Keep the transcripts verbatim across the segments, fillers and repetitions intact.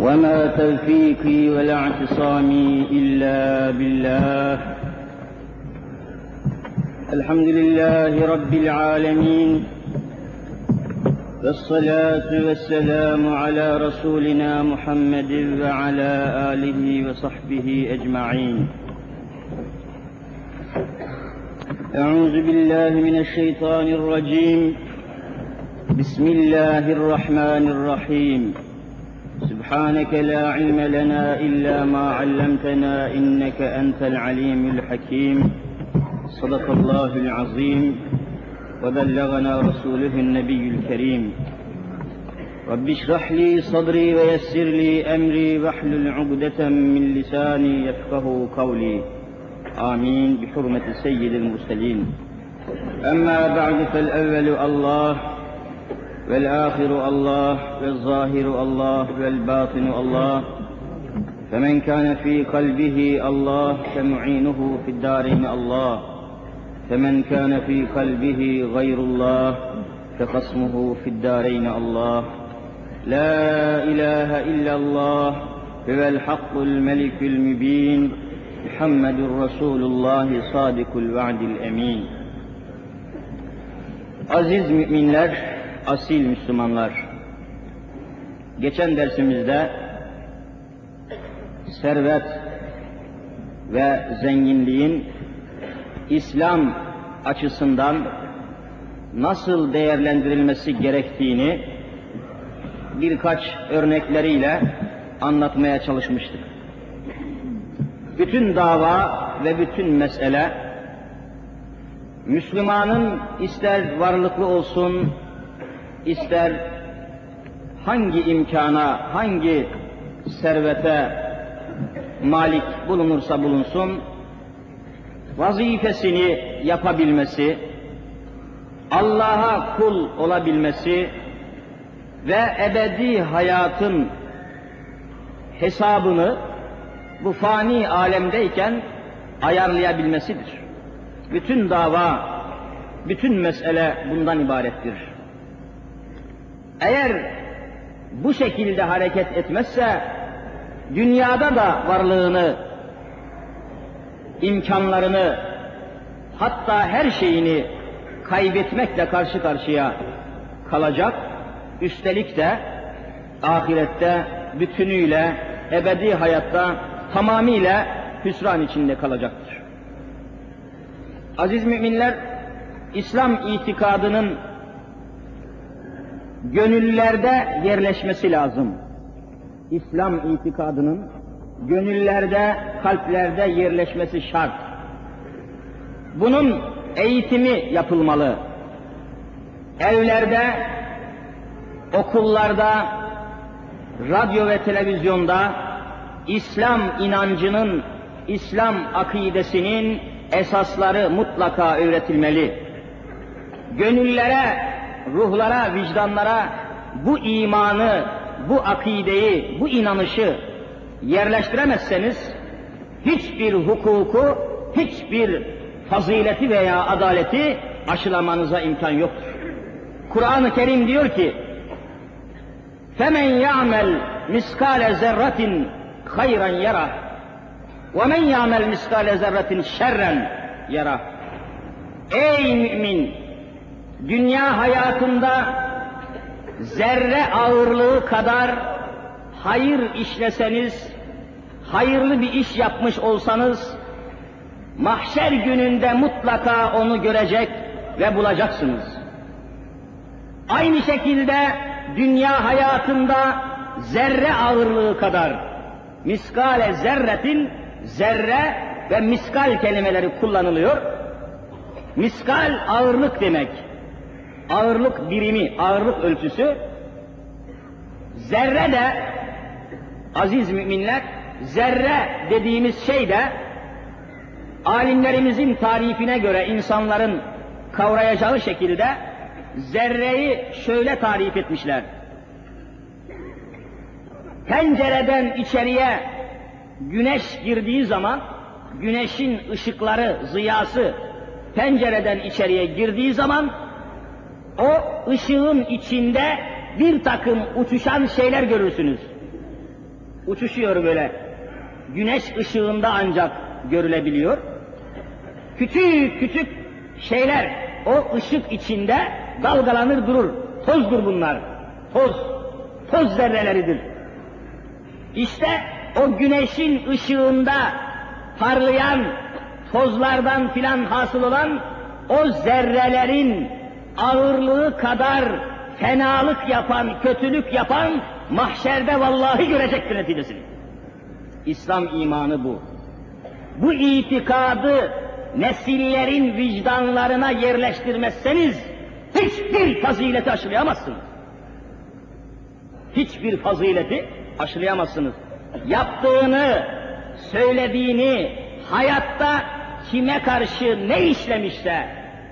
وما توفيقي ولا اعتصامي إلا بالله. الحمد لله رب العالمين، والصلاة والسلام على رسولنا محمد وعلى آله وصحبه أجمعين. أعوذ بالله من الشيطان الرجيم. بسم الله الرحمن الرحيم. سبحانك لا علم لنا إلا ما علمتنا إنك أنت العليم الحكيم. صدق الله العظيم وبلغنا رسوله النبي الكريم. رب اشرح لي صدري ويسر لي أمري واحلل عقدة من لساني يفقه قولي. آمين بحرمة سيد المرسلين. أما بعد، فالأول الله والآخر الله والظاهر الله والباطن الله، فمن كان في قلبه الله فمعينه في الدارين الله، فمن كان في قلبه غير الله فخصمه في الدارين الله. لا إله إلا الله هو الحق الملك المبين، محمد رسول الله صادق الوعد الأمين. Aziz müminler, asil Müslümanlar, geçen dersimizde servet ve zenginliğin İslam açısından nasıl değerlendirilmesi gerektiğini birkaç örnekleriyle anlatmaya çalışmıştık. Bütün dava ve bütün mesele, Müslümanın ister varlıklı olsun, ister hangi imkana, hangi servete malik bulunursa bulunsun, vazifesini yapabilmesi, Allah'a kul olabilmesi ve ebedi hayatın hesabını bu fani alemdeyken ayarlayabilmesidir. Bütün dava, bütün mesele bundan ibarettir. Eğer bu şekilde hareket etmezse, dünyada da varlığını, imkanlarını, hatta her şeyini kaybetmekle karşı karşıya kalacak, üstelik de ahirette bütünüyle, ebedi hayatta tamamıyla hüsran içinde kalacaktır. Aziz müminler, İslam itikadının gönüllerde yerleşmesi lazım. İslam itikadının gönüllerde, kalplerde yerleşmesi şart. Bunun eğitimi yapılmalı. Evlerde, okullarda, radyo ve televizyonda İslam inancının, İslam akidesinin esasları mutlaka öğretilmeli. Gönüllere, ruhlara, vicdanlara bu imanı, bu akideyi, bu inanışı yerleştiremezseniz, hiçbir hukuku, hiçbir fazileti veya adaleti aşılamanıza imkan yoktur. Kur'an-ı Kerim diyor ki, فَمَنْ يَعْمَلْ مِسْكَالَ زَرَّةٍ خَيْرًا يَرَهُ وَمَنْ يَعْمَلْ مِسْكَالَ زَرَّةٍ شَرًّا يَرَهُ. Ey mümin! Dünya hayatında zerre ağırlığı kadar hayır işleseniz, hayırlı bir iş yapmış olsanız, mahşer gününde mutlaka onu görecek ve bulacaksınız. Aynı şekilde dünya hayatında zerre ağırlığı kadar, miskale zerretin, zerre ve miskal kelimeleri kullanılıyor. Miskal ağırlık demek. Ağırlık birimi, ağırlık ölçüsü. Zerre de, aziz müminler, zerre dediğimiz şey de alimlerimizin tarifine göre insanların kavrayacağı şekilde zerreyi şöyle tarif etmişler. Pencereden içeriye güneş girdiği zaman, güneşin ışıkları, ziyası pencereden içeriye girdiği zaman, o ışığın içinde bir takım uçuşan şeyler görürsünüz. uçuşuyor böyle. Güneş ışığında ancak görülebiliyor. Küçük küçük şeyler o ışık içinde dalgalanır durur. Tozdur bunlar. Toz. Toz zerreleridir. İşte o güneşin ışığında parlayan tozlardan filan hasıl olan o zerrelerin ağırlığı kadar fenalık yapan, kötülük yapan mahşerde vallahi görecektir neticesini. İslam imanı bu. Bu itikadı nesillerin vicdanlarına yerleştirmezseniz hiçbir fazileti aşılayamazsınız. Hiçbir fazileti aşılayamazsınız. Yaptığını, söylediğini, hayatta kime karşı ne işlemişse,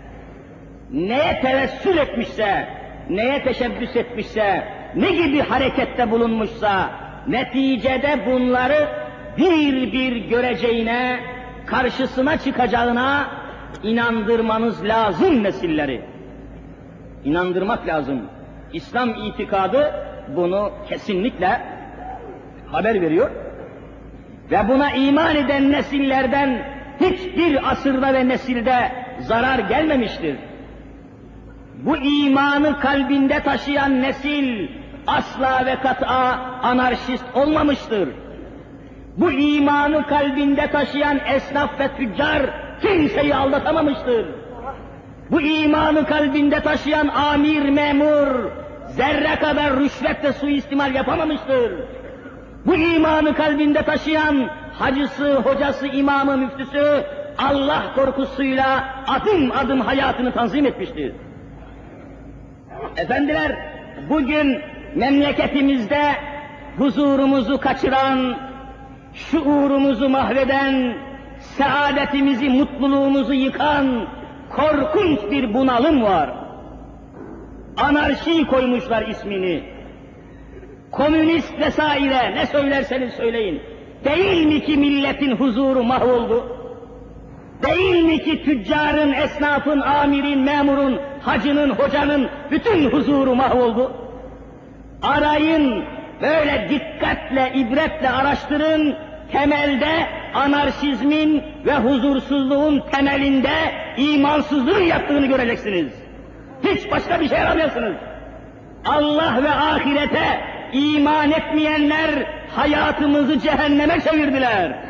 neye tevessül etmişse, neye teşebbüs etmişse, ne gibi harekette bulunmuşsa, neticede bunları bir bir göreceğine, karşısına çıkacağına inandırmanız lazım nesilleri. İnandırmak lazım. İslam itikadı bunu kesinlikle haber veriyor. Ve buna iman eden nesillerden hiçbir asırda ve nesilde zarar gelmemiştir. Bu imanı kalbinde taşıyan nesil asla ve kat'a anarşist olmamıştır. Bu imanı kalbinde taşıyan esnaf ve tüccar kimseyi aldatamamıştır. Bu imanı kalbinde taşıyan amir, memur zerre kadar rüşvet ve suistimal yapamamıştır. Bu imanı kalbinde taşıyan hacısı, hocası, imamı, müftüsü Allah korkusuyla adım adım hayatını tanzim etmiştir. Efendiler, bugün memleketimizde huzurumuzu kaçıran, şuurumuzu mahveden, saadetimizi, mutluluğumuzu yıkan korkunç bir bunalım var. Anarşi koymuşlar ismini. Komünist vesaire ne söylerseniz söyleyin. Değil mi ki milletin huzuru mahvoldu? Değil mi ki tüccarın, esnafın, amirin, memurun, hacının, hocanın bütün huzuru mahvoldu? Arayın, böyle dikkatle, ibretle araştırın, temelde anarşizmin ve huzursuzluğun temelinde imansızlığın yattığını göreceksiniz. Hiç başka bir şey aramıyorsunuz. Allah ve ahirete iman etmeyenler hayatımızı cehenneme çevirdiler.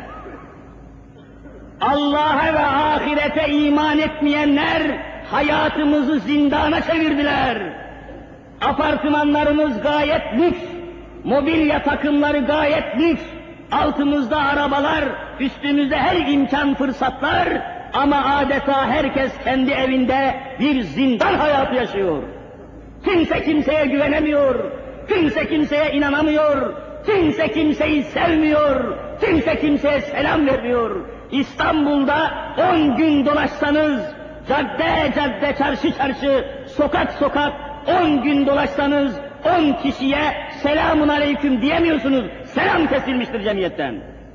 Allah'a ve ahirete iman etmeyenler hayatımızı zindana çevirdiler. Apartmanlarımız gayet lüks, mobilya takımları gayet lüks, altımızda arabalar, üstümüzde her imkan fırsatlar ama adeta herkes kendi evinde bir zindan hayatı yaşıyor. Kimse kimseye güvenemiyor, kimse kimseye inanamıyor, kimse kimseyi sevmiyor, kimse kimseye selam vermiyor. İstanbul'da on gün dolaşsanız, cadde cadde, çarşı çarşı, sokak sokak on gün dolaşsanız on kişiye selamun aleyküm diyemiyorsunuz. Selam kesilmiştir cemiyetten.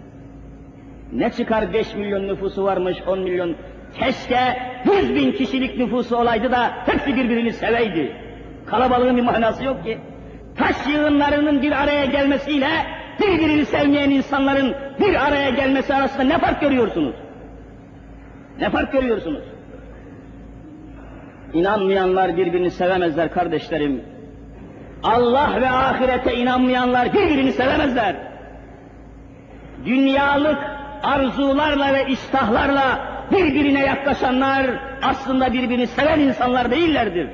Ne çıkar beş milyon nüfusu varmış, on milyon. Keşke yüz bin kişilik nüfusu olaydı da hepsi birbirini seveydi. Kalabalığın bir manası yok ki. Taş yığınlarının bir araya gelmesiyle birbirini sevmeyen insanların bir araya gelmesi arasında ne fark görüyorsunuz? Ne fark görüyorsunuz? İnanmayanlar birbirini sevemezler kardeşlerim. Allah ve ahirete inanmayanlar birbirini sevemezler. Dünyalık arzularla ve iştahlarla birbirine yaklaşanlar aslında birbirini seven insanlar değillerdir.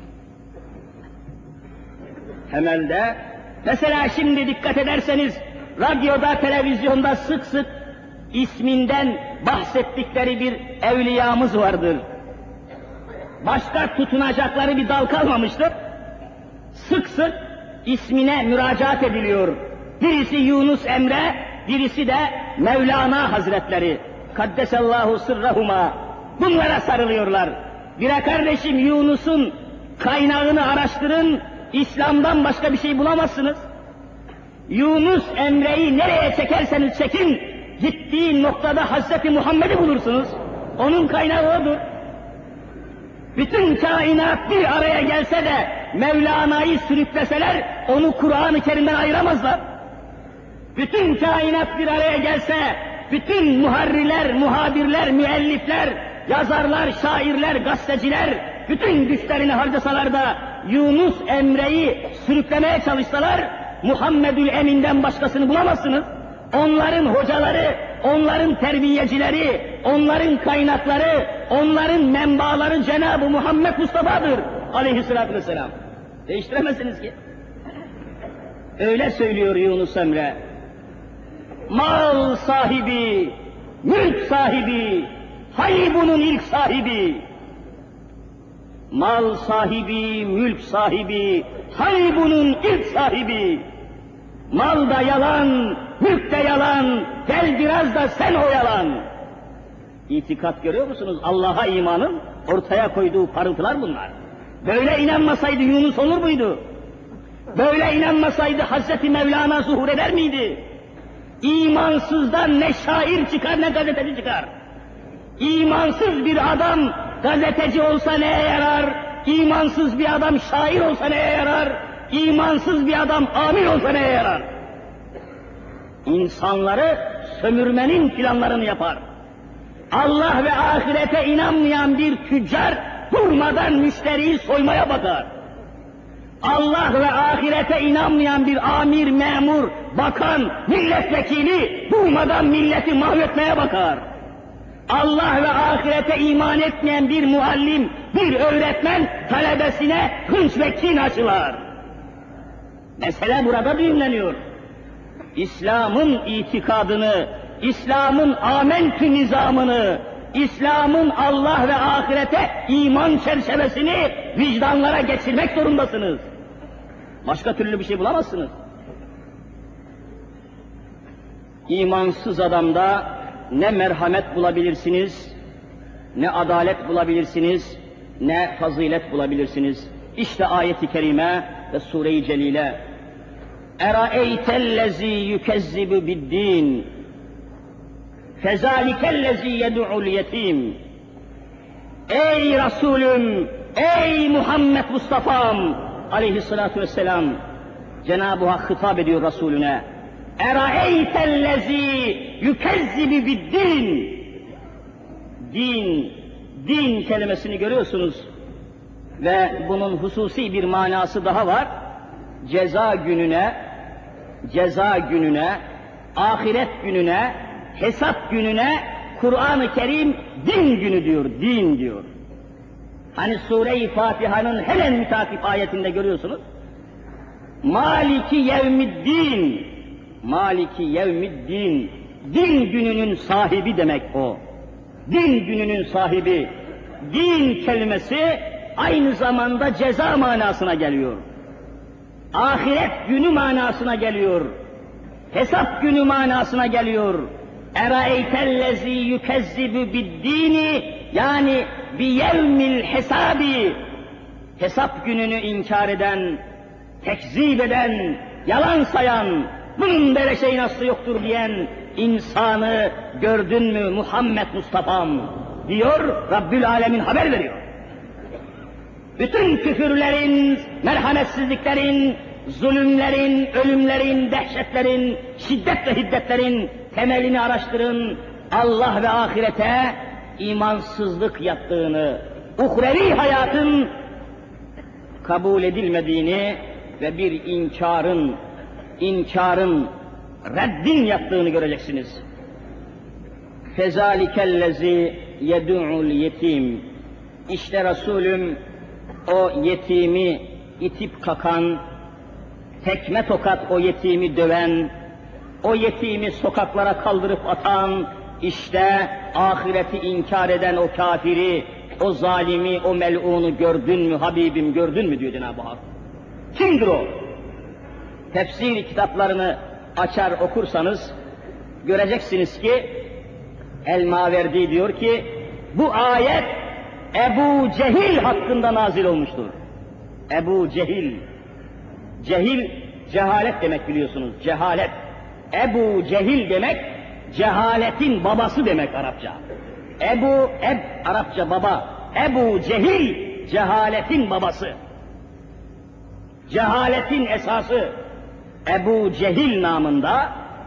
Temelde, mesela şimdi dikkat ederseniz, radyoda, televizyonda sık sık isminden bahsettikleri bir evliyamız vardır. Başka tutunacakları bir dal kalmamıştır. Sık sık ismine müracaat ediliyor. Birisi Yunus Emre, birisi de Mevlana Hazretleri. Kaddesallahu sırrahuma. Bunlara sarılıyorlar. Bire kardeşim, Yunus'un kaynağını araştırın, İslam'dan başka bir şey bulamazsınız. Yunus Emre'yi nereye çekerseniz çekin, gittiği noktada Hazreti Muhammed'i bulursunuz. Onun kaynağı odur. Bütün kainat bir araya gelse de Mevlana'yı sürükleseler onu Kur'an-ı Kerim'den ayıramazlar. bütün kainat bir araya gelse, bütün muharrirler, muhabirler, müellifler, yazarlar, şairler, gazeteciler, bütün güçlerini harcasalar da Yunus Emre'yi sürüklemeye çalışsalar, Muhammedül Emin'den başkasını bulamazsınız. Onların hocaları, onların terbiyecileri, onların kaynakları, onların menbaları Cenab-ı Muhammed Mustafa'dır aleyhissalatü vesselam. Değiştiremezsiniz ki. Öyle söylüyor Yunus Emre. Mal sahibi, mülk sahibi, Haybun'un ilk sahibi. Mal sahibi, mülk sahibi, Haybun'un ilk sahibi. Mal da yalan, mülk de yalan, gel biraz da sen oyalan. İtikat görüyor musunuz? Allah'a imanın ortaya koyduğu parıltılar bunlar. Böyle inanmasaydı Yunus olur muydu? Böyle inanmasaydı Hazreti Mevlana zuhur eder miydi? İmansızdan ne şair çıkar ne gazeteci çıkar. İmansız bir adam gazeteci olsa neye yarar? İmansız bir adam şair olsa neye yarar? İmansız bir adam amir olsa neye yarar? İnsanları sömürmenin planlarını yapar. Allah ve ahirete inanmayan bir tüccar durmadan müşteriyi soymaya bakar. Allah ve ahirete inanmayan bir amir, memur, bakan, milletvekili durmadan milleti mahvetmeye bakar. Allah ve ahirete iman etmeyen bir muallim, bir öğretmen talebesine hınç ve kin aşılar. Mesele burada düğümleniyor. İslam'ın itikadını, İslam'ın amentü nizamını, İslam'ın Allah ve ahirete iman çerçevesini vicdanlara geçirmek zorundasınız. Başka türlü bir şey bulamazsınız. İmansız adamda ne merhamet bulabilirsiniz, ne adalet bulabilirsiniz, ne fazilet bulabilirsiniz. İşte ayet-i kerime ve sure-i celile. Eraeytellezî yükezzibu biddin fezâlikellezî yed'ul yetim. Ey Resulüm, ey Muhammed Mustafa'm aleyhissalâtu vesselam, Cenab-ı Hak hitap ediyor Resulüne. Eraeytellezî yükezzibu biddin. Din, din kelimesini görüyorsunuz ve bunun hususi bir manası daha var. Ceza gününe, ceza gününe, ahiret gününe, hesap gününe Kur'an-ı Kerim din günü diyor, din diyor. Hani Sure-i Fatiha'nın hemen mütakip ayetinde görüyorsunuz. Maliki yevmiddin, Maliki yevmiddin, din gününün sahibi demek o. Din gününün sahibi, din kelimesi aynı zamanda ceza manasına geliyor. Ahiret günü manasına geliyor. Hesap günü manasına geliyor. Eraeytellezî yükezzibu biddini, yani biyevmil hesabi, hesap gününü inkar eden, tekzip eden, yalan sayan, bunun böyle şeyin aslı yoktur diyen insanı gördün mü Muhammed Mustafa'm diyor, Rabbül Alemin haber veriyor. Bütün küfürlerin, merhametsizliklerin, zulümlerin, ölümlerin, dehşetlerin, şiddet ve hiddetlerin temelini araştırın. Allah ve ahirete imansızlık yaptığını, uhrevi hayatın kabul edilmediğini ve bir inkarın, inkarın, reddin yaptığını göreceksiniz. Fezalikellezî yed'ul yetim. İşte Resulüm o yetimi itip kakan, tekme tokat o yetimi döven, o yetimi sokaklara kaldırıp atan, işte ahireti inkar eden o kafiri, o zalimi, o mel'unu gördün mü Habibim, gördün mü diyor Cenab-ı Hak. Kimdir o? Tefsir kitaplarını açar okursanız göreceksiniz ki El-Maverdi diyor ki bu ayet Ebu Cehil hakkında nazil olmuştur. Ebu Cehil. Cehil, cehalet demek biliyorsunuz, cehalet. Ebu Cehil demek, cehaletin babası demek Arapça. Ebu, Eb, Arapça baba. Ebu Cehil, cehaletin babası. Cehaletin esası. Ebu Cehil namında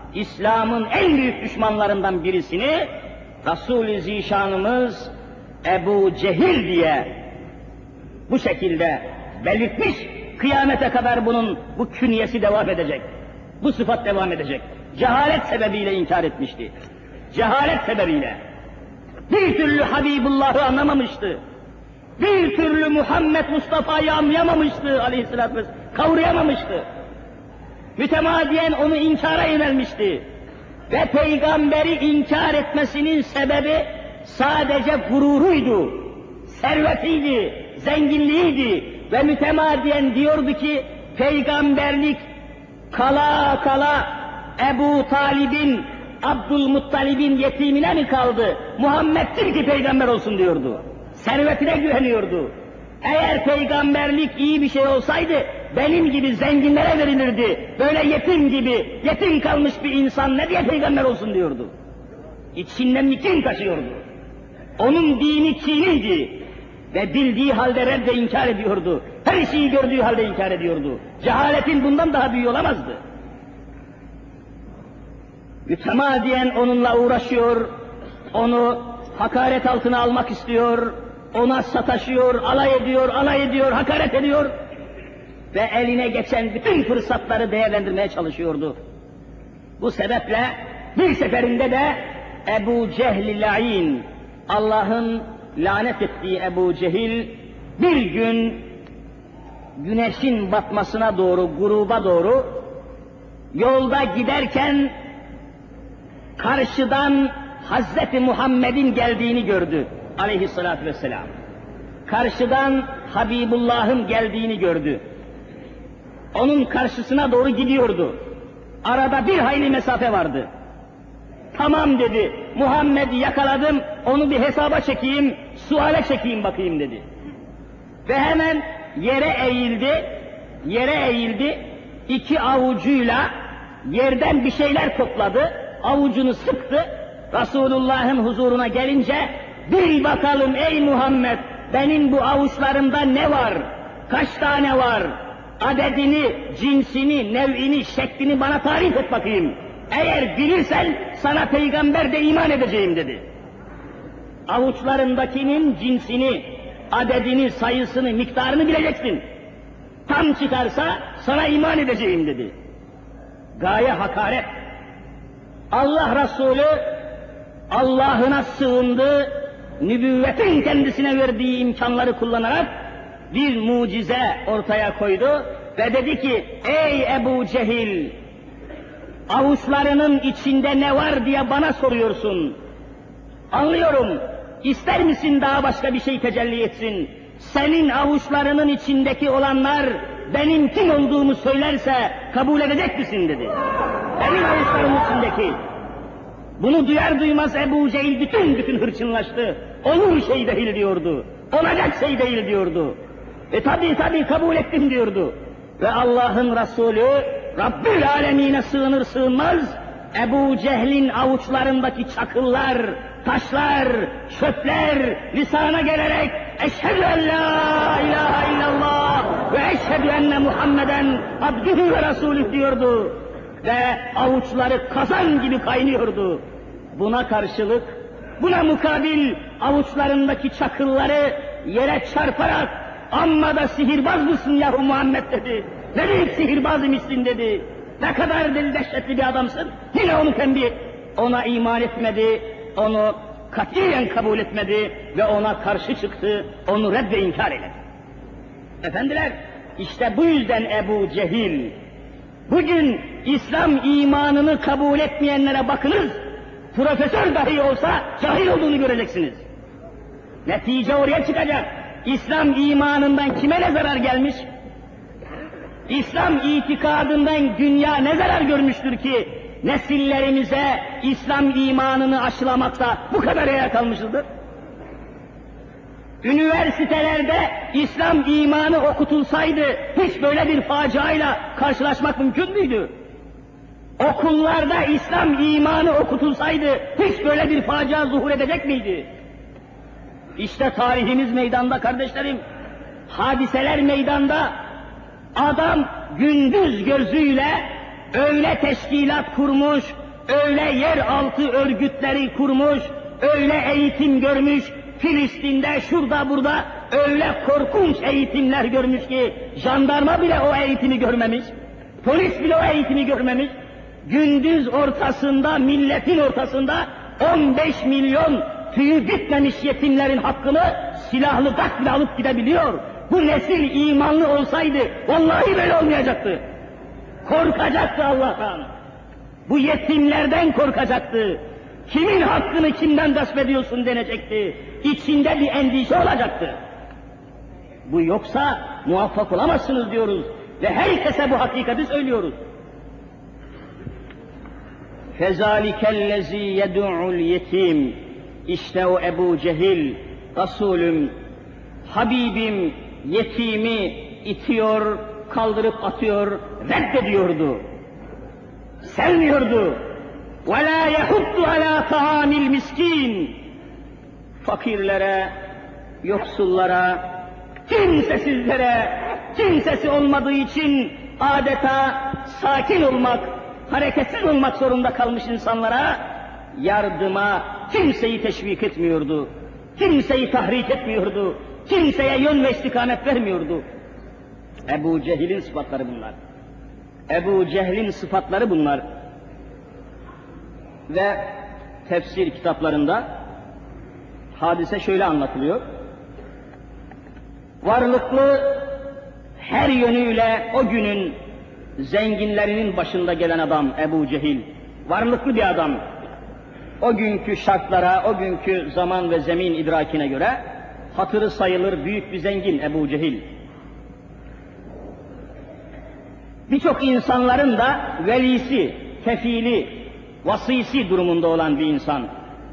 İslam'ın en büyük düşmanlarından birisini Resul-i Zişanımız Ebu Cehil diye bu şekilde belirtmiş, kıyamete kadar bunun bu künyesi devam edecek, bu sıfat devam edecek. Cehalet sebebiyle inkar etmişti. Cehalet sebebiyle. Bir türlü Habibullah'ı anlamamıştı. Bir türlü Muhammed Mustafa'yı anlayamamıştı aleyhissalatü vesselam, kavrayamamıştı. Mütemadiyen onu inkara yönelmişti. Ve peygamberi inkar etmesinin sebebi sadece gururuydu, servetiydi, zenginliğiydi ve mütemadiyen diyordu ki peygamberlik kala kala Ebu Talib'in, Abdülmuttalib'in yetimine mi kaldı? Muhammed'dir ki peygamber olsun diyordu. Servetine güveniyordu. Eğer peygamberlik iyi bir şey olsaydı benim gibi zenginlere verilirdi. Böyle yetim gibi, yetim kalmış bir insan ne diye peygamber olsun diyordu. İçinden kin taşıyordu. Onun dini kiniydi. Ve bildiği halde redde inkar ediyordu. Her şeyi gördüğü halde inkar ediyordu. Cehaletin bundan daha büyük olamazdı. Mütemadiyen onunla uğraşıyor, onu hakaret altına almak istiyor, ona sataşıyor, alay ediyor, alay ediyor, hakaret ediyor ve eline geçen bütün fırsatları değerlendirmeye çalışıyordu. Bu sebeple bir seferinde de Ebu Cehl-i La'in, Allah'ın lanet ettiği Ebu Cehil, bir gün güneşin batmasına doğru, gruba doğru yolda giderken karşıdan Hazreti Muhammed'in geldiğini gördü aleyhissalatü vesselam. Karşıdan Habibullah'ın geldiğini gördü. Onun karşısına doğru gidiyordu. Arada bir hayli mesafe vardı. Tamam dedi, Muhammed'i yakaladım, onu bir hesaba çekeyim, suale çekeyim bakayım dedi. Ve hemen yere eğildi, yere eğildi, iki avucuyla yerden bir şeyler topladı, avucunu sıktı, Resulullah'ın huzuruna gelince, bil bakalım ey Muhammed, benim bu avuçlarımda ne var, kaç tane var, adedini, cinsini, nev'ini, şeklini bana tarif et bakayım. Eğer bilirsen sana peygamber de iman edeceğim dedi. Avuçlarındakinin cinsini, adedini, sayısını, miktarını bileceksin. Tam çıkarsa sana iman edeceğim dedi. Gaye hakaret. Allah Resulü Allah'ına sığındı, nübüvvetin kendisine verdiği imkanları kullanarak bir mucize ortaya koydu ve dedi ki, ey Ebu Cehil, avuçlarının içinde ne var diye bana soruyorsun. Anlıyorum, ister misin daha başka bir şey tecelli etsin? Senin avuçlarının içindeki olanlar benim kim olduğumu söylerse kabul edecek misin dedi. Benim avuçlarımın içindeki. Bunu duyar duymaz Ebu Cehil bütün bütün hırçınlaştı. Olur şey değil diyordu. Olacak şey değil diyordu. E tabi tabi kabul ettim diyordu. Ve Allah'ın Resulü Rabbül Alemin'e sığınır sığınmaz Ebu Cehil'in avuçlarındaki çakıllar, taşlar, çöpler lisana gelerek eşhedü en la ilahe illallah ve eşhedü enne Muhammeden abdühü ve rasulüh diyordu. Ve avuçları kazan gibi kaynıyordu. Buna karşılık, buna mukabil avuçlarındaki çakılları yere çarparak amma da sihirbaz mısın yahu Muhammed dedi. Ne büyük sihirbaz imişsin dedi. Ne kadar deli dehşetli bir adamsın. Yine onu kendi ona iman etmedi, onu katiyen kabul etmedi ve ona karşı çıktı, onu red ve inkar eyledi. Efendiler, işte bu yüzden Ebu Cehil, bugün İslam imanını kabul etmeyenlere bakınız, profesör dahi olsa cahil olduğunu göreceksiniz. Netice oraya çıkacak. İslam imanından kime ne zarar gelmiş? İslam itikadından dünya ne zarar görmüştür ki nesillerimize İslam imanını aşılamakta bu kadar yer kalmışızdır? Üniversitelerde İslam imanı okutulsaydı hiç böyle bir faciayla karşılaşmak mümkün müydü? Okullarda İslam imanı okutulsaydı hiç böyle bir facia zuhur edecek miydi? İşte tarihimiz meydanda kardeşlerim. Hadiseler meydanda. Adam gündüz gözüyle öyle teşkilat kurmuş, öyle yeraltı örgütleri kurmuş, öyle eğitim görmüş, Filistin'de, şurada, burada öyle korkunç eğitimler görmüş ki, jandarma bile o eğitimi görmemiş, polis bile o eğitimi görmemiş. Gündüz ortasında, milletin ortasında on beş milyon tüyü bitmemiş yetimlerin hakkını silahlı gasp bile alıp gidebiliyor. Bu nesil imanlı olsaydı vallahi böyle olmayacaktı. Korkacaktı Allah'tan. Bu yetimlerden korkacaktı. Kimin hakkını kimden gasp ediyorsun denecekti. İçinde bir endişe olacaktı. Bu yoksa muvaffak olamazsınız diyoruz ve herkese bu hakikati söylüyoruz. فَذَٰلِكَ الَّذ۪ي يَدُعُ الْيَت۪يمِ İşte o Ebu Cehil, Resulüm, Habibim yetimi itiyor, kaldırıp atıyor, reddediyordu. Sevmiyordu. وَلَا يَحُدُّ عَلَى طَعَامِ الْمِسْكِينَ Fakirlere, yoksullara, kimsesizlere, kimsesi olmadığı için adeta sakin olmak, hareketsiz olmak zorunda kalmış insanlara yardıma kimseyi teşvik etmiyordu. Kimseyi tahrik etmiyordu. Kimseye yön ve istikamet vermiyordu. Ebu Cehil'in sıfatları bunlar. Ebu Cehil'in sıfatları bunlar. Ve tefsir kitaplarında hadise şöyle anlatılıyor. Varlıklı, her yönüyle o günün zenginlerinin başında gelen adam Ebu Cehil. Varlıklı bir adam. O günkü şartlara, o günkü zaman ve zemin idrakine göre hatırı sayılır büyük bir zengin Ebu Cehil. Birçok insanların da velisi, kefili, vasisi durumunda olan bir insan.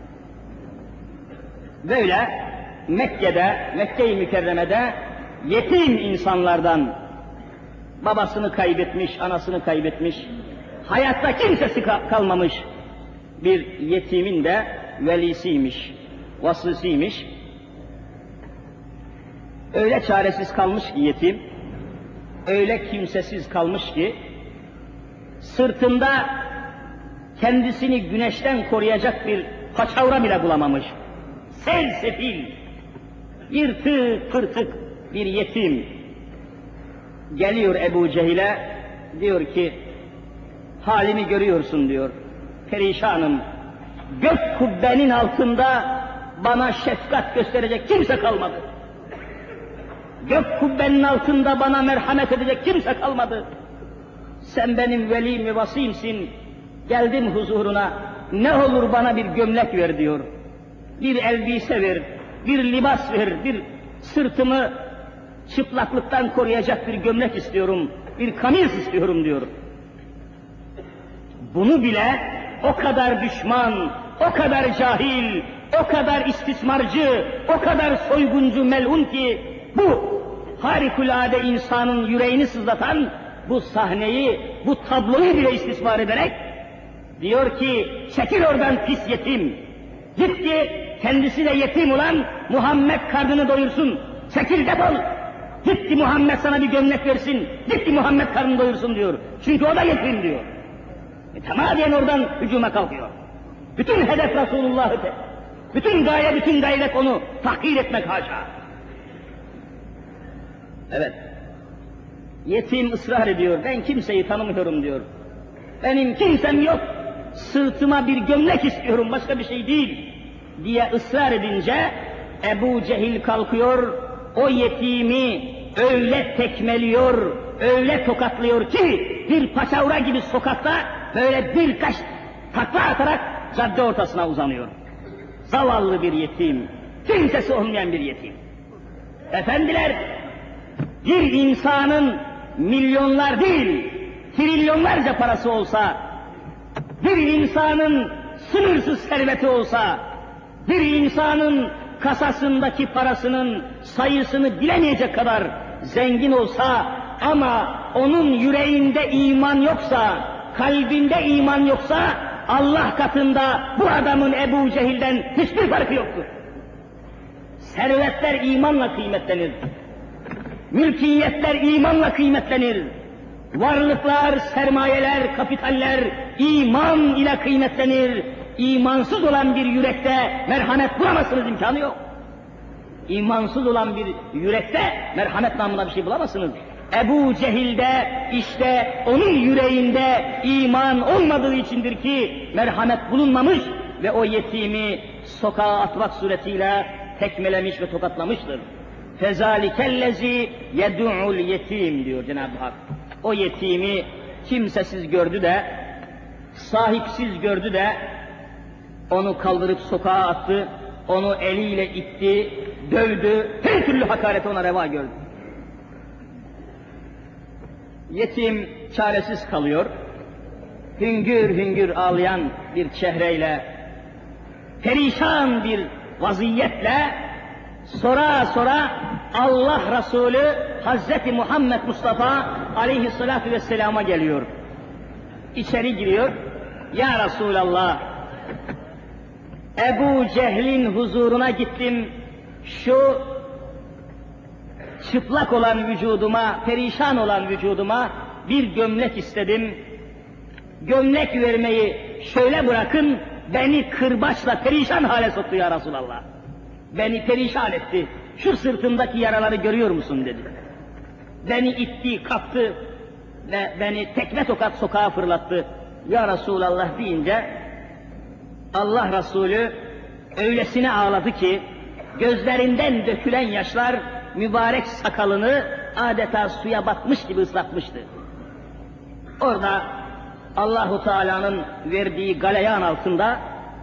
Böyle Mekke'de, Mekke-i Mükerreme'de yetim insanlardan, babasını kaybetmiş, anasını kaybetmiş, hayatta kimsesi kalmamış bir yetimin de velisiymiş, vasısıymış. Öyle çaresiz kalmış ki yetim, öyle kimsesiz kalmış ki, sırtında kendisini güneşten koruyacak bir paçavra bile bulamamış. Selsefil, yırtık pırtık bir yetim. Geliyor Ebu Cehil'e, diyor ki, halimi görüyorsun diyor, perişanım, gök kubbenin altında bana şefkat gösterecek kimse kalmadı. Gök kubbenin altında bana merhamet edecek kimse kalmadı. Sen benim velim ve vasimsin, geldim huzuruna, ne olur bana bir gömlek ver diyor. Bir elbise ver, bir libas ver, bir sırtımı çıplaklıktan koruyacak bir gömlek istiyorum, bir kamis istiyorum diyor. Bunu bile o kadar düşman, o kadar cahil, o kadar istismarcı, o kadar soyguncu melun ki bu harikulade insanın yüreğini sızlatan bu sahneyi, bu tabloyu bile istismar ederek diyor ki çekil oradan pis yetim. Git ki kendisi de yetim olan Muhammed karnını doyursun. Çekil defol. Git ki Muhammed sana bir gömlek versin. Git ki Muhammed karnını doyursun diyor. Çünkü o da yetim diyor. E, tamamen oradan hücuma kalkıyor. Bütün hedef Resulullah'ı, bütün gaye, bütün gayret onu tahkir etmek haşa. Evet. Yetim ısrar ediyor. Ben kimseyi tanımıyorum diyor. Benim kimsem yok. Sırtıma bir gömlek istiyorum, başka bir şey değil diye ısrar edince Ebu Cehil kalkıyor, o yetimi öyle tekmeliyor, öyle tokatlıyor ki bir paçavra gibi sokakta böyle birkaç takla atarak cadde ortasına uzanıyor. Zavallı bir yetim, kimsesi olmayan bir yetim. Efendiler, bir insanın milyonlar değil, trilyonlarca parası olsa, bir insanın sınırsız serveti olsa, bir insanın kasasındaki parasının sayısını bilemeyecek kadar zengin olsa ama onun yüreğinde iman yoksa, kalbinde iman yoksa Allah katında bu adamın Ebu Cehil'den hiçbir farkı yoktur. Servetler imanla kıymetlenir. Mülkiyetler imanla kıymetlenir. Varlıklar, sermayeler, kapitaller iman ile kıymetlenir. İmansız olan bir yürekte merhamet bulamazsınız, imkanı yok. İmansız olan bir yürekte merhamet namına bir şey bulamazsınız. Ebu Cehil'de işte onun yüreğinde iman olmadığı içindir ki merhamet bulunmamış ve o yetimi sokağa atmak suretiyle tekmelemiş ve tokatlamıştır. Fezalikellezi yed'ul yetim diyor Cenab-ı Hak. O yetimi kimsesiz gördü de, sahipsiz gördü de onu kaldırıp sokağa attı, onu eliyle itti, dövdü, her türlü hakareti ona reva gördü. Yetim çaresiz kalıyor, hüngür hüngür ağlayan bir çehreyle, perişan bir vaziyetle sora sora Allah Resulü Hazreti Muhammed Mustafa aleyhissalatu vesselama geliyor. İçeri giriyor, ya Resulallah, Ebu Cehil'in huzuruna gittim, şu çıplak olan vücuduma, perişan olan vücuduma bir gömlek istedim. Gömlek vermeyi şöyle bırakın, beni kırbaçla perişan hale soktu ya Resulallah. Beni perişan etti. Şu sırtımdaki yaraları görüyor musun dedi. Beni itti, kaptı ve beni tekme tokat sokağa fırlattı. Ya Resulallah deyince Allah Resulü öylesine ağladı ki gözlerinden dökülen yaşlar mübarek sakalını adeta suya batmış gibi ıslatmıştı. Orada Allahu Teala'nın verdiği galeyan altında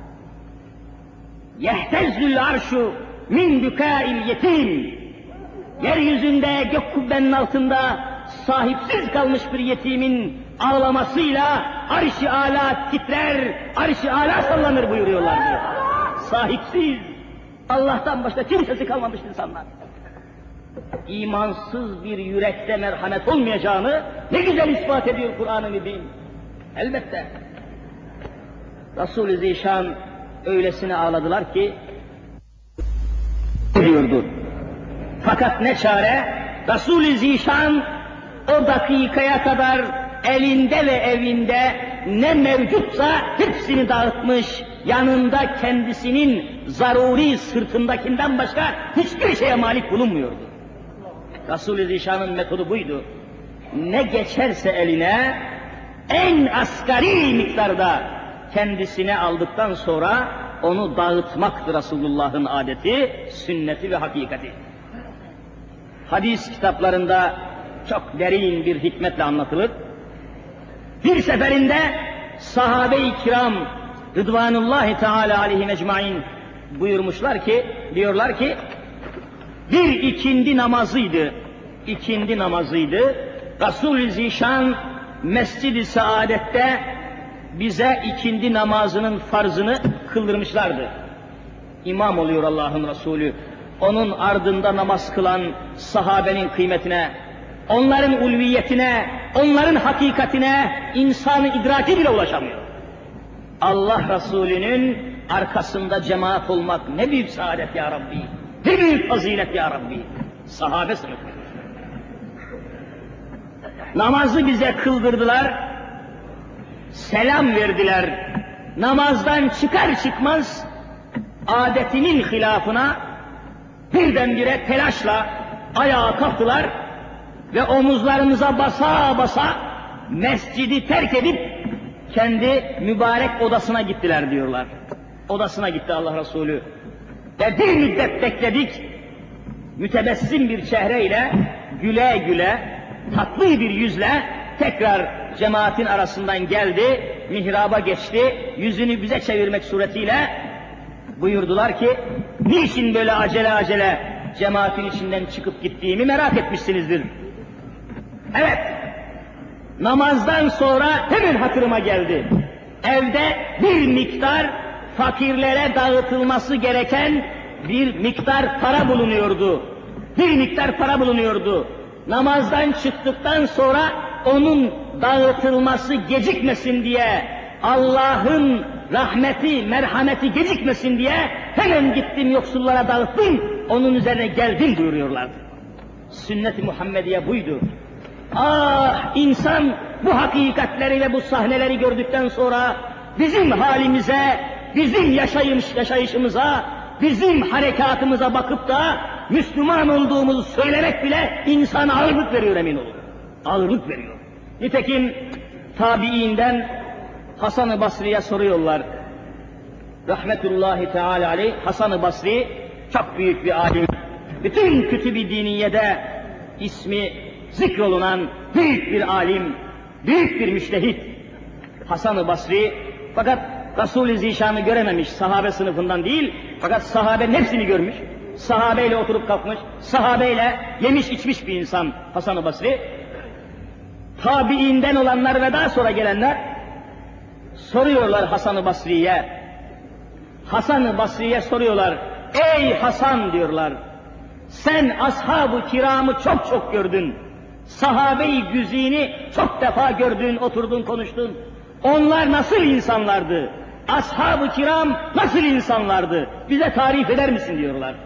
yehtezzül arşu min bükâil yetim, yeryüzünde gök kubbenin altında sahipsiz kalmış bir yetimin ağlamasıyla arş-ı âlâ titrer, arş-ı âlâ sallanır buyuruyorlar diyor. Sahipsiz, Allah'tan başka kimsesi kalmamış insanlar. İmansız bir yürekte merhamet olmayacağını ne güzel ispat ediyor Kur'an-ı Mübin. Elbette. Resul-i Zişan öylesine ağladılar ki diyordu. Fakat ne çare, Resul-i Zişan o dakikaya kadar elinde ve evinde ne mevcutsa hepsini dağıtmış, yanında kendisinin zaruri sırtındakinden başka hiçbir şeye malik bulunmuyordu. Resul-i Zişan'ın metodu buydu. Ne geçerse eline en asgari miktarda kendisine aldıktan sonra onu dağıtmaktır Resulullah'ın adeti, sünneti ve hakikati. Hadis kitaplarında çok derin bir hikmetle anlatılır. Bir seferinde sahabe-i kiram Rıdvanullahi Teala aleyhi mecmain buyurmuşlar ki, diyorlar ki, bir ikindi namazıydı, ikindi namazıydı. Resul-i Zişan Mescid-i Saadet'te bize ikindi namazının farzını kıldırmışlardı. İmam oluyor Allah'ın Resulü. Onun ardında namaz kılan sahabenin kıymetine, onların ulviyetine, onların hakikatine insan idraki bile ulaşamıyor. Allah Resulü'nün arkasında cemaat olmak ne büyük saadet ya Rabbi, ne büyük fazilet ya Rabbi. Sahabe sınıfı. Namazı bize kıldırdılar, selam verdiler. Namazdan çıkar çıkmaz adetinin hilafına birdenbire telaşla ayağa kalktılar ve omuzlarımıza basa basa mescidi terk edip kendi mübarek odasına gittiler diyorlar. Odasına gitti Allah Resulü. Ve bir müddet bekledik, mütebessim bir çehreyle, güle güle, tatlı bir yüzle tekrar cemaatin arasından geldi, mihraba geçti, yüzünü bize çevirmek suretiyle buyurdular ki, niçin böyle acele acele cemaatin içinden çıkıp gittiğimi merak etmişsinizdir. Evet, namazdan sonra hemen hatırıma geldi. Evde bir miktar fakirlere dağıtılması gereken bir miktar para bulunuyordu. Bir miktar para bulunuyordu. Namazdan çıktıktan sonra onun dağıtılması gecikmesin diye, Allah'ın rahmeti, merhameti gecikmesin diye hemen gittim yoksullara dağıttım, onun üzerine geldim buyuruyorlardı. Sünnet-i Muhammediye buydu. Ah, insan bu hakikatleri ve bu sahneleri gördükten sonra bizim halimize, bizim yaşayış, yaşayışımıza, bizim harekatımıza bakıp da Müslüman olduğumuzu söylemek bile insana ağırlık veriyor, emin olun. Ağırlık veriyor. Nitekim tabiinden Hasan-ı Basri'ye soruyorlar. Rahmetullahi Teala aleyh, Hasan-ı Basri çok büyük bir alim. Bütün kütüb-i diniyede ismi zikrolunan büyük bir alim, büyük bir müştehit Hasan-ı Basri. Fakat Resul-i Zişan'ı görememiş, sahabe sınıfından değil, fakat sahabenin hepsini görmüş. Sahabeyle oturup kalkmış, sahabeyle yemiş içmiş bir insan Hasan-ı Basri. Tabiinden olanlar ve daha sonra gelenler soruyorlar Hasan-ı Basri'ye. Hasan-ı Basri'ye soruyorlar, ey Hasan diyorlar, sen ashab-ı kiramı çok çok gördün. Sahabe-i güzini çok defa gördün, oturdun, konuştun. Onlar nasıl insanlardı? Ashab-ı kiram nasıl insanlardı? Bize tarif eder misin diyorlar.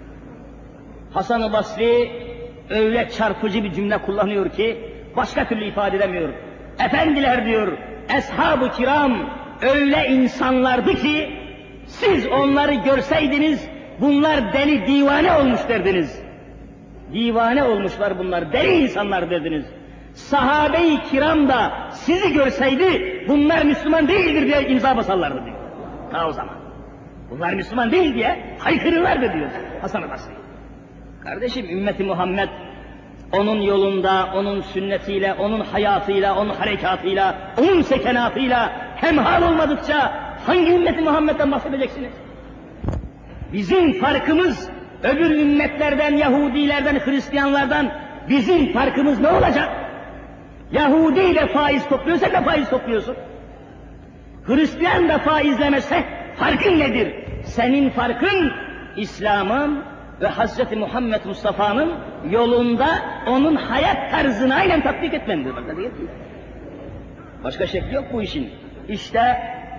Hasan-ı Basri öyle çarpıcı bir cümle kullanıyor ki başka türlü ifade edemiyor. Efendiler diyor, ashab-ı kiram öyle insanlardı ki siz onları görseydiniz bunlar deli divane olmuş derdiniz. Divane olmuşlar bunlar, deli insanlar derdiniz. Sahabe-i kiram da sizi görseydi bunlar Müslüman değildir diye imza basarlardı diyor. Ha o zaman. Bunlar Müslüman değil diye haykırırlardı diyor Hasan-ı Basri. Kardeşim, ümmeti Muhammed onun yolunda, onun sünnetiyle, onun hayatıyla, onun harekatıyla, onun sekenatıyla hemhal olmadıkça hangi ümmeti Muhammed'den bahsedeceksiniz? Bizim farkımız öbür ümmetlerden, Yahudilerden, Hristiyanlardan bizim farkımız ne olacak? Yahudi de faiz topluyor, sen de faiz topluyorsun. Hristiyan da faizlemese farkın nedir? Senin farkın İslam'ın ve Hazreti Muhammed Mustafa'nın yolunda onun hayat tarzını aynen tatbik etmendir. Başka şekli yok bu işin. İşte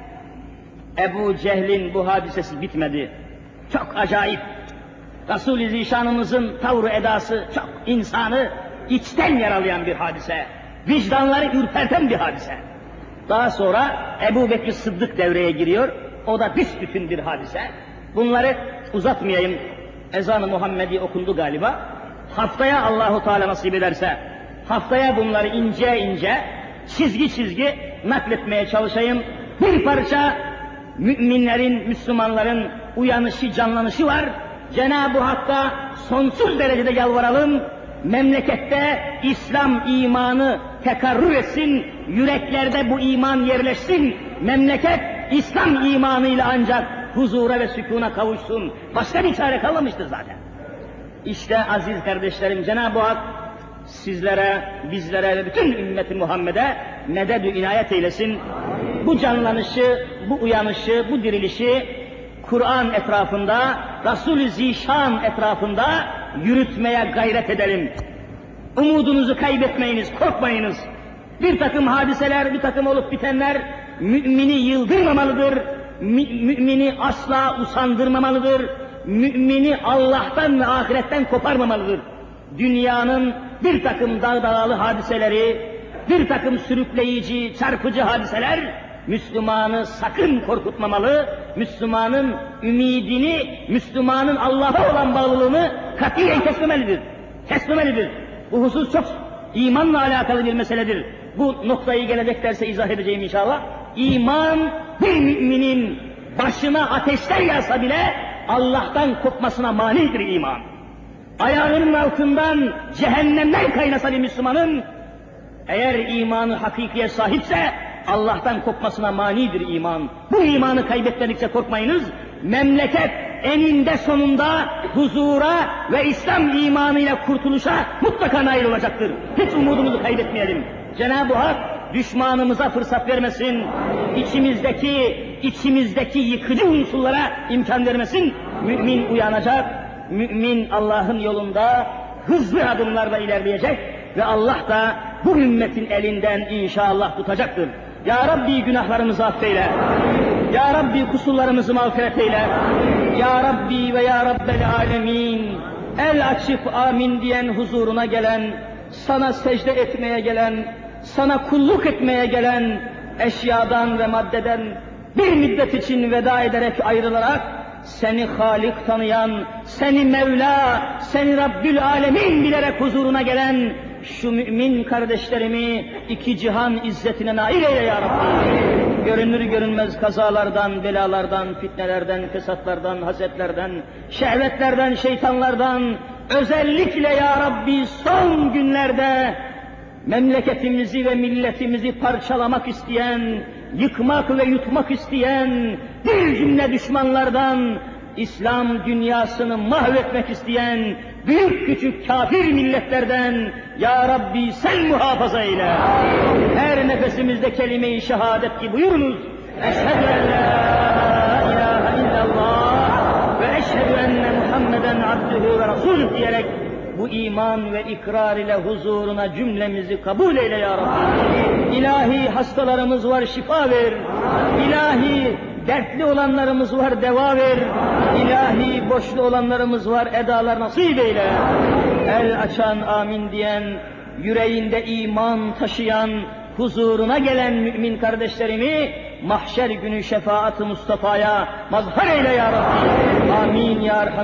Ebu Cehil'in bu hadisesi bitmedi. Çok acayip. Resul-i Zişanımızın tavrı edası çok insanı içten yaralayan bir hadise. Vicdanları ürperten bir hadise. Daha sonra Ebu Bekir Sıddık devreye giriyor. O da büsbütün bir hadise. Bunları uzatmayayım. Ezan-ı Muhammedi okundu galiba. Haftaya Allahu Teala nasip ederse haftaya bunları ince ince, çizgi çizgi nakletmeye çalışayım. Bir parça müminlerin, Müslümanların uyanışı, canlanışı var. Cenab-ı Hakk'a sonsuz derecede yalvaralım. Memlekette İslam imanı tekarrür etsin, yüreklerde bu iman yerleşsin. Memleket İslam imanıyla ancak huzura ve sükûna kavuşsun. Başka bir çare kalmamıştır zaten. İşte aziz kardeşlerim, Cenab-ı Hak sizlere, bizlere ve bütün ümmeti Muhammed'e meded-ü inayet eylesin. Bu canlanışı, bu uyanışı, bu dirilişi Kur'an etrafında, Resul-i Zişan etrafında yürütmeye gayret edelim. Umudunuzu kaybetmeyiniz, korkmayınız. Bir takım hadiseler, bir takım olup bitenler mümini yıldırmamalıdır. Mü- mümini asla usandırmamalıdır. Mümini Allah'tan ve ahiretten koparmamalıdır. Dünyanın bir takım dağdağalı hadiseleri, bir takım sürükleyici, çarpıcı hadiseler Müslümanı sakın korkutmamalı, Müslümanın ümidini, Müslümanın Allah'a olan bağlılığını katiyen kesmemelidir. Kesmemelidir. Bu husus çok imanla alakalı bir meseledir. Bu noktayı gelecek derse izah edeceğim inşallah. İman, bir müminin başına ateşler yağsa bile Allah'tan kopmasına manidir iman. Ayağının altından cehennemden kaynasa bir Müslümanın, eğer imanı hakikiye sahipse Allah'tan kopmasına manidir iman. Bu imanı kaybetmedikçe korkmayınız. Memleket eninde sonunda huzura ve İslam imanıyla kurtuluşa mutlaka nail olacaktır. Hiç umudumuzu kaybetmeyelim. Cenab-ı Hak düşmanımıza fırsat vermesin. İçimizdeki, içimizdeki yıkıcı unsurlara imkan vermesin. Mümin uyanacak. Mümin Allah'ın yolunda hızlı adımlarla ilerleyecek ve Allah da bu ümmetin elinden inşallah tutacaktır. Ya Rabbi günahlarımızı affeyle. Ya Rabbi kusurlarımızı mağfiret eyle. Ya Rabbi ve Ya Rabbel alemin. El açıp amin diyen huzuruna gelen sana secde etmeye gelen, sana kulluk etmeye gelen eşyadan ve maddeden bir müddet için veda ederek ayrılarak seni Halik tanıyan, seni Mevla, seni Rabbül Alemin bilerek huzuruna gelen şu mümin kardeşlerimi iki cihan izzetine nail eyle ya Rabbi. Görünür görünmez kazalardan, belalardan, fitnelerden, fesatlardan, hasetlerden, şehvetlerden, şeytanlardan, özellikle ya Rabbi son günlerde memleketimizi ve milletimizi parçalamak isteyen, yıkmak ve yutmak isteyen bir cümle düşmanlardan, İslam dünyasını mahvetmek isteyen büyük küçük kafir milletlerden ya Rabbi sen muhafaza eyle. Her nefesimizde kelime-i şehadet ki buyurunuz. Eşhedü en la ilahe illallah ve eşhedü enne Muhammeden abdühü ve rasulüh diyerek bu iman ve ikrar ile huzuruna cümlemizi kabul eyle ya Rabbi. İlahi hastalarımız var, şifa ver. İlahi dertli olanlarımız var, deva ver. İlahi borçlu olanlarımız var, edalar nasip eyle. El açan amin diyen, yüreğinde iman taşıyan, huzuruna gelen mümin kardeşlerimi mahşer günü şefaat-ı Mustafa'ya mazhar eyle ya Rabbi. Amin ya Rahman.